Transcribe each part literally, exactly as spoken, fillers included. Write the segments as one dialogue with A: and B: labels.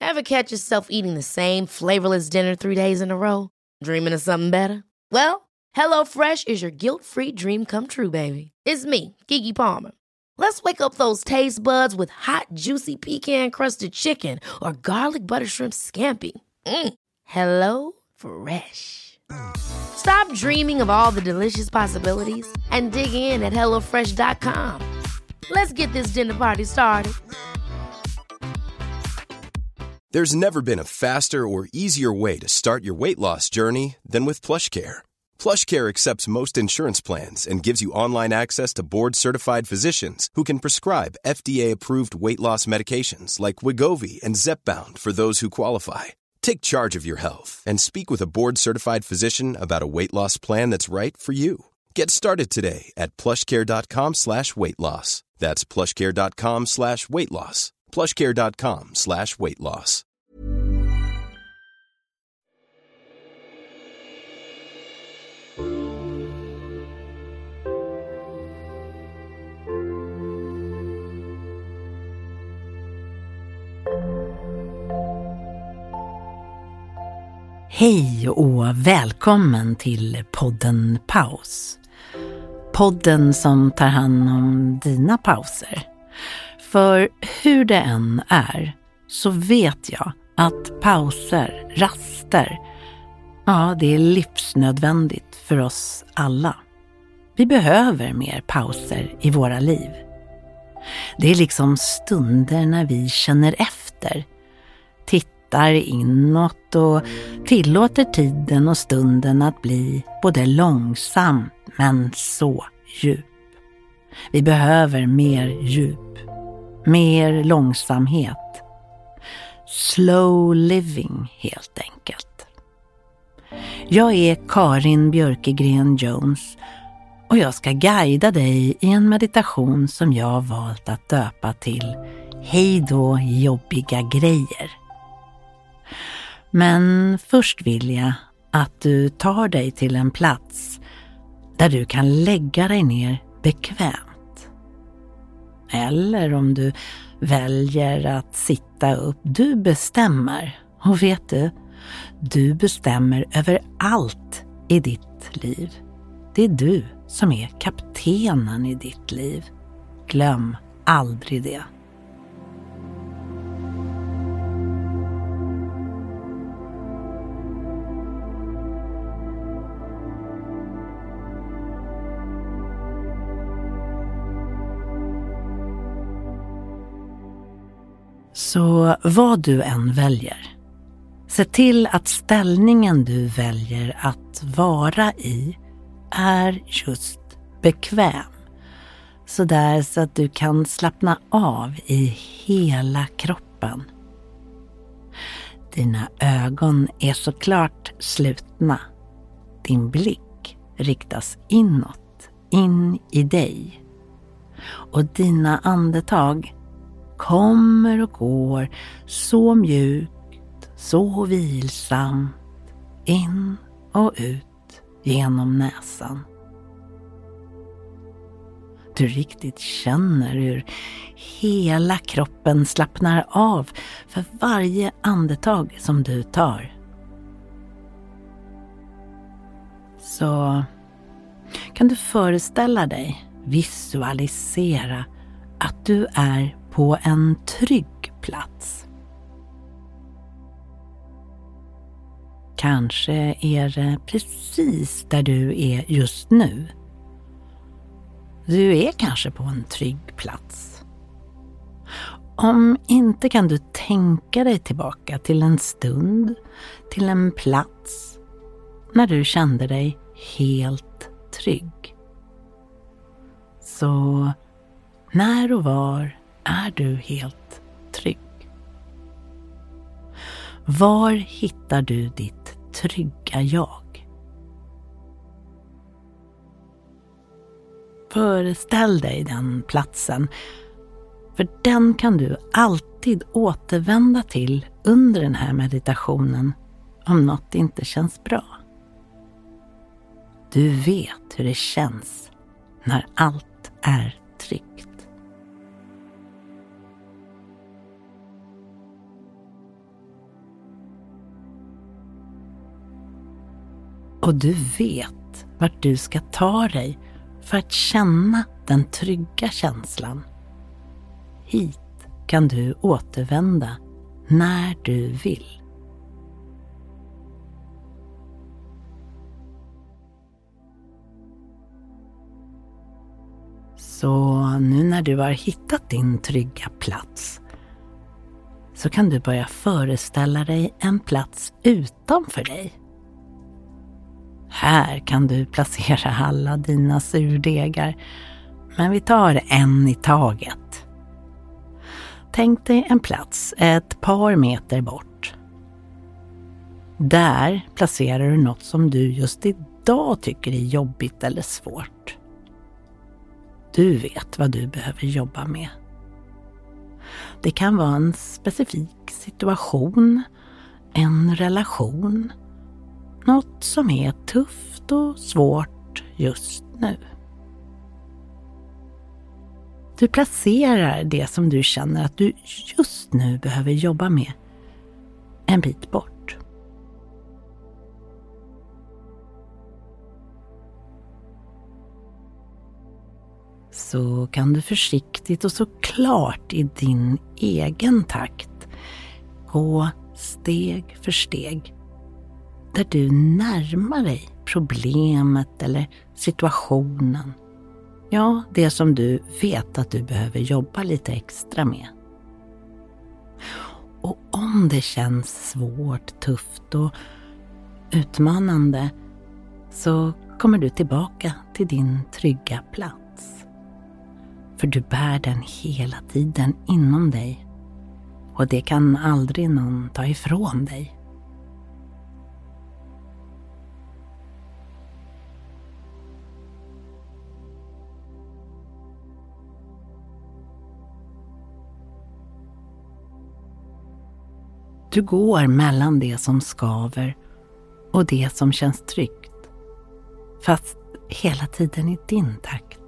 A: Ever catch yourself eating the same flavorless dinner three days in a row? Dreaming of something better? Well, HelloFresh is your guilt-free dream come true, baby. It's me, Keke Palmer. Let's wake up those taste buds with hot, juicy pecan-crusted chicken or garlic butter shrimp scampi. Mm. Hello Fresh. Stop dreaming of all the delicious possibilities and dig in at hello fresh dot com. Let's get this dinner party started.
B: There's never been a faster or easier way to start your weight loss journey than with PlushCare. PlushCare accepts most insurance plans and gives you online access to board-certified physicians who can prescribe F D A-approved weight loss medications like Wegovy and Zepbound for those who qualify. Take charge of your health and speak with a board-certified physician about a weight loss plan that's right for you. Get started today at plushcare.com slash weight loss. That's plushcare.com slash weight loss. plushcare.com slash weight loss.
C: Hej och välkommen till podden Paus. Podden som tar hand om dina pauser. För hur det än är så vet jag att pauser, raster, ja, det är livsnödvändigt för oss alla. Vi behöver mer pauser i våra liv. Det är liksom stunder när vi känner efter, tittar inåt och tillåter tiden och stunden att bli både långsam men så djup. Vi behöver mer djup. Mer långsamhet. Slow living helt enkelt. Jag är Karin Björkegren Jones och jag ska guida dig i en meditation som jag har valt att döpa till Hej då jobbiga grejer. Men först vill jag att du tar dig till en plats där du kan lägga dig ner bekvämt. Eller om du väljer att sitta upp, du bestämmer. Och vet du, du bestämmer över allt i ditt liv. Det är du som är kaptenen i ditt liv. Glöm aldrig det. Så vad du än väljer, se till att ställningen du väljer att vara i är just bekväm. Så där så att du kan slappna av i hela kroppen. Dina ögon är såklart slutna. Din blick riktas inåt, in i dig. Och dina andetag kommer och går så mjukt, så vilsamt, in och ut genom näsan. Du riktigt känner hur hela kroppen slappnar av för varje andetag som du tar. Så kan du föreställa dig, visualisera att du är på en trygg plats. Kanske är det precis där du är just nu. Du är kanske på en trygg plats. Om inte kan du tänka dig tillbaka till en stund, till en plats när du kände dig helt trygg. Så när och var är du helt trygg? Var hittar du ditt trygga jag? Föreställ dig den platsen, för den kan du alltid återvända till under den här meditationen om något inte känns bra. Du vet hur det känns när allt är tryggt. Och du vet vart du ska ta dig för att känna den trygga känslan. Hit kan du återvända när du vill. Så nu när du har hittat din trygga plats så kan du börja föreställa dig en plats utanför dig. Här kan du placera alla dina surdegar, men vi tar en i taget. Tänk dig en plats ett par meter bort. Där placerar du något som du just idag tycker är jobbigt eller svårt. Du vet vad du behöver jobba med. Det kan vara en specifik situation, en relation, något som är tufft och svårt just nu. Du placerar det som du känner att du just nu behöver jobba med en bit bort. Så kan du försiktigt och såklart i din egen takt gå steg för steg där du närmar dig problemet eller situationen. Ja, det som du vet att du behöver jobba lite extra med. Och om det känns svårt, tufft och utmanande så kommer du tillbaka till din trygga plats. För du bär den hela tiden inom dig och det kan aldrig någon ta ifrån dig. Du går mellan det som skaver och det som känns tryggt, fast hela tiden i din takt.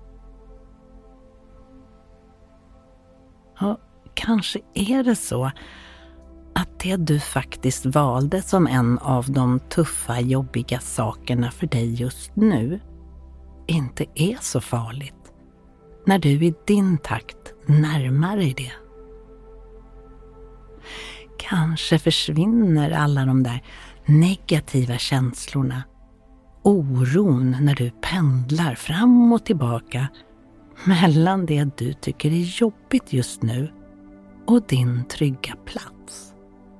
C: Och kanske är det så att det du faktiskt valde som en av de tuffa, jobbiga sakerna för dig just nu inte är så farligt när du i din takt närmar dig det. Kanske försvinner alla de där negativa känslorna, oron när du pendlar fram och tillbaka mellan det du tycker är jobbigt just nu och din trygga plats.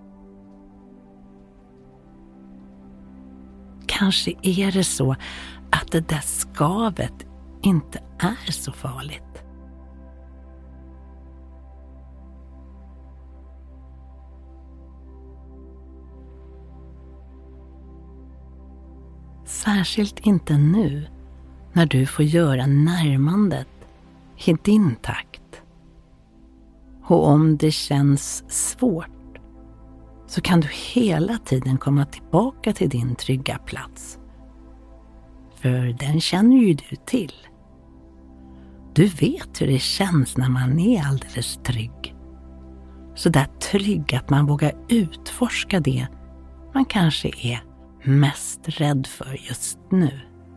C: Kanske är det så att det där skavet inte är så farligt. Särskilt inte nu när du får göra närmandet i din takt. Och om det känns svårt så kan du hela tiden komma tillbaka till din trygga plats. För den känner ju du till. Du vet hur det känns när man är alldeles trygg. Så där trygg att man vågar utforska det man kanske är mest rädd för just nu.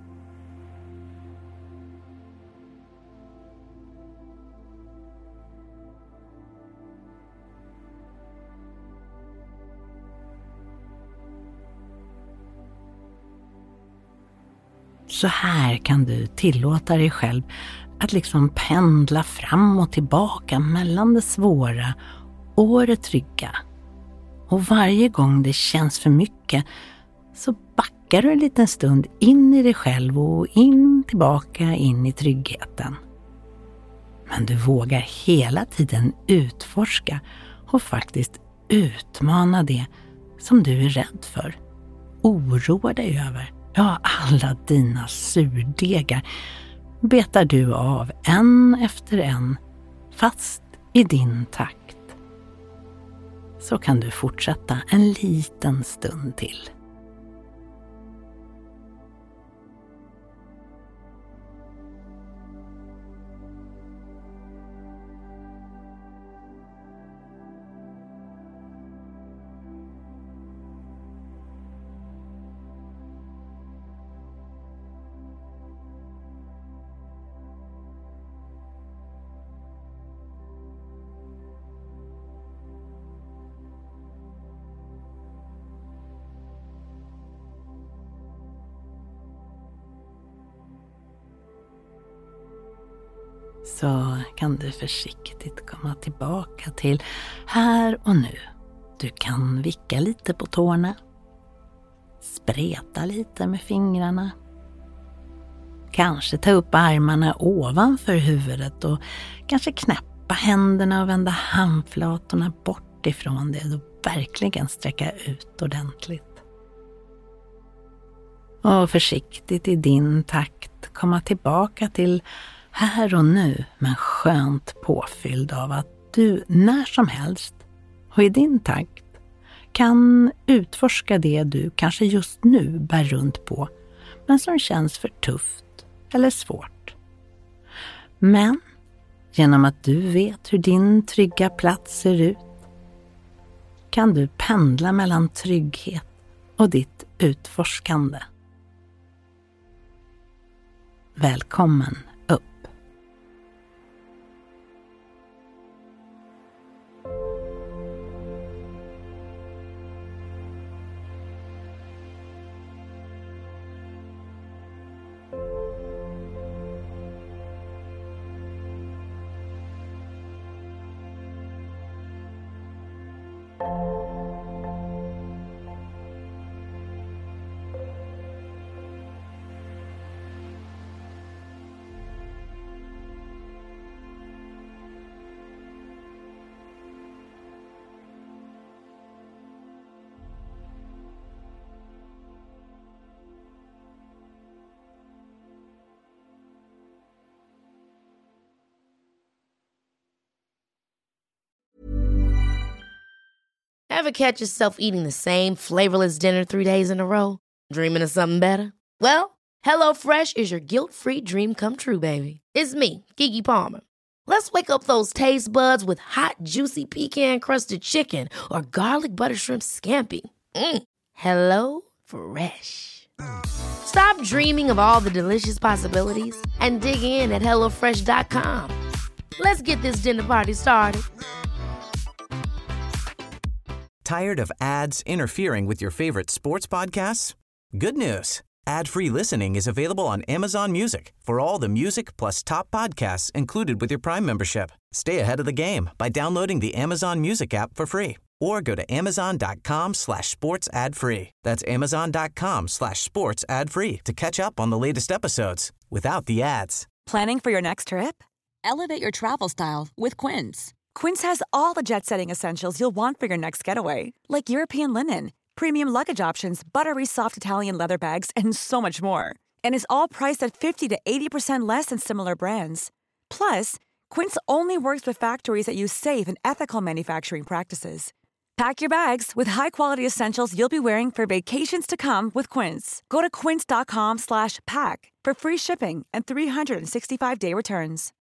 C: Så här kan du tillåta dig själv att liksom pendla fram och tillbaka mellan det svåra och det trygga. Och varje gång det känns för mycket så backar du en liten stund in i dig själv och in tillbaka in i tryggheten. Men du vågar hela tiden utforska och faktiskt utmana det som du är rädd för. Oroa dig över. Ja, alla dina surdegar betar du av en efter en, fast i din takt. Så kan du fortsätta en liten stund till. så kan du försiktigt komma tillbaka till här och nu. Du kan vicka lite på tårna, spreta lite med fingrarna. Kanske ta upp armarna ovanför huvudet och kanske knäppa händerna och vända handflatorna bort ifrån det och verkligen sträcka ut ordentligt. Och försiktigt i din takt komma tillbaka till här och nu, men skönt påfylld av att du när som helst och i din takt kan utforska det du kanske just nu bär runt på, men som känns för tufft eller svårt. Men genom att du vet hur din trygga plats ser ut kan du pendla mellan trygghet och ditt utforskande. Välkommen upp.
A: Ever catch yourself eating the same flavorless dinner three days in a row? Dreaming of something better? Well, HelloFresh is your guilt-free dream come true, baby. It's me, Keke Palmer. Let's wake up those taste buds with hot, juicy pecan-crusted chicken or garlic butter shrimp scampi. Mm. Hello Fresh. Stop dreaming of all the delicious possibilities and dig in at hello fresh dot com. Let's get this dinner party started.
D: Tired of ads interfering with your favorite sports podcasts? Good news. Ad-free listening is available on Amazon Music for all the music plus top podcasts included with your Prime membership. Stay ahead of the game by downloading the Amazon Music app for free or go to amazon.com slash sports ad free. That's amazon.com slash sports ad free to catch up on the latest episodes without the ads.
E: Planning for your next trip? Elevate your travel style with Quince. Quince has all the jet-setting essentials you'll want for your next getaway, like European linen, premium luggage options, buttery soft Italian leather bags, and so much more. And is all priced at fifty to eighty percent less than similar brands. Plus, Quince only works with factories that use safe and ethical manufacturing practices. Pack your bags with high-quality essentials you'll be wearing for vacations to come with Quince. Go to quince.com slash pack for free shipping and three sixty-five day returns.